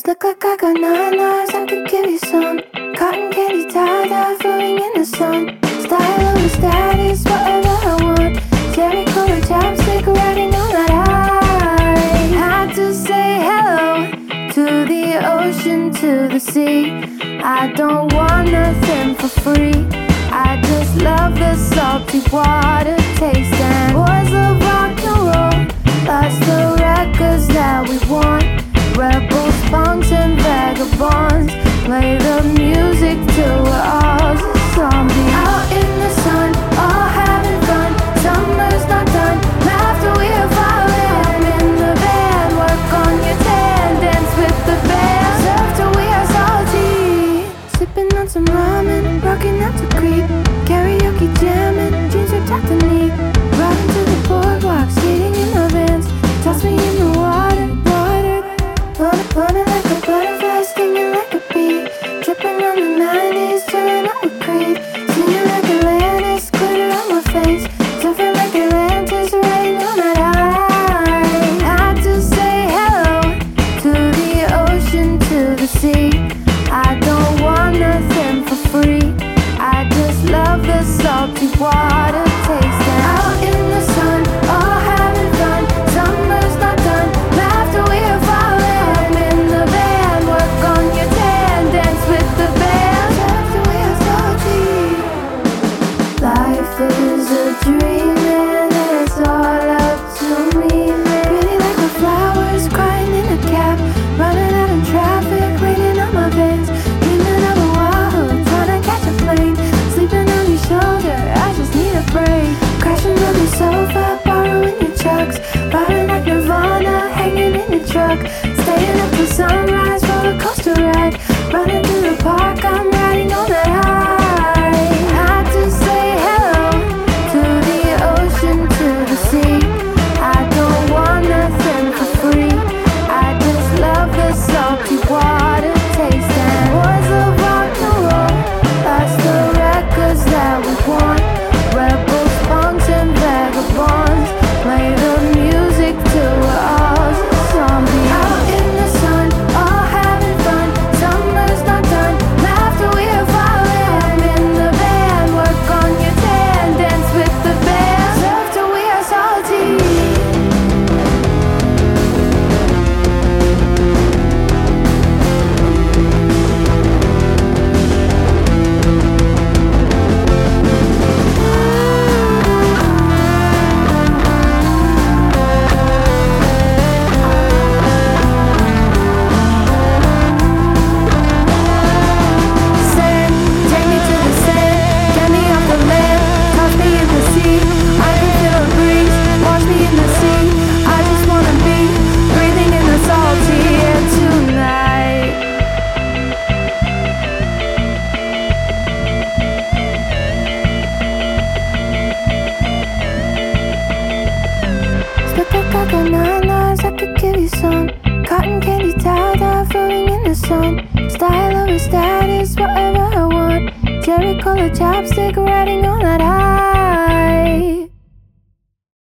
Look like I got 9 lives, I could give you some. Cotton candy tie-dye floating in the sun. Style over status, whatever I want. Cherry cola chapstick riding on that high. Had to say hello to the ocean, to the sea. I don't want nothing for free. I just love the salty water taste. And boys love rock and roll. That's the records that we want. Rebels, punks and vagabonds. Play the music till we're all just zombies. Out in the sun, all having fun. Summer's not done, after we are falling. In the band, work on your tan. Dance with the band, surf till we are salty. Sipping on some ramen, rocking out to creep. Karaoke jamming, jeans ripped out the knee. Riding to the boardwalk, skating in the vans. Toss me in the water, water. Floating like a butterfly, stinging like a bee. Dripping on the 90s, chilling out with Creed. Singing like Atlantis, glitter on my face. Surfing like Atlantis, riding on that high. Had to say hello to the ocean, to the sea. I don't want nothing for free. I just love the salty water taste. And out in the sun, all having fun. Summer's not done, after we are falling. In the band, work on your tan. Dance with the band, after we are salty. Life is a dream and it's all up to me. Pretty like the flowers, crying in a cab. Running out in traffic, raining on my veins. Dreaming of a Wahoo, trying to catch a plane. Sleeping on your shoulder, I just need a break. Crashing on the sofa, borrowing your chucks. Riding like Nirvana, hanging in your truck. Staying up till sunrise, roller coaster ride. Running through the park, I'm riding on that high. Had to say hello to the ocean, to the sea. I don't want nothing for free. I just love the salty water taste. And boys love rock and roll. That's the records that we want. Rebels, punks and vagabonds. Play the music till we're all just zombies. Out in the sun, all having fun. Summer's not done, after we are falling. In the band, work on your tan. Dance with the band, surf till we are salty. Sand, take me to the sand. Get me off the land, toss me in the sea. I can feel a breeze, wash me in the sea. I just wanna be breathing in the salty air tonight. Look like I got 9 lives, I could give you some. Cotton candy tie-dye floating in the sun. Style over status, whatever I want. Cherry cola chapstick riding on that high.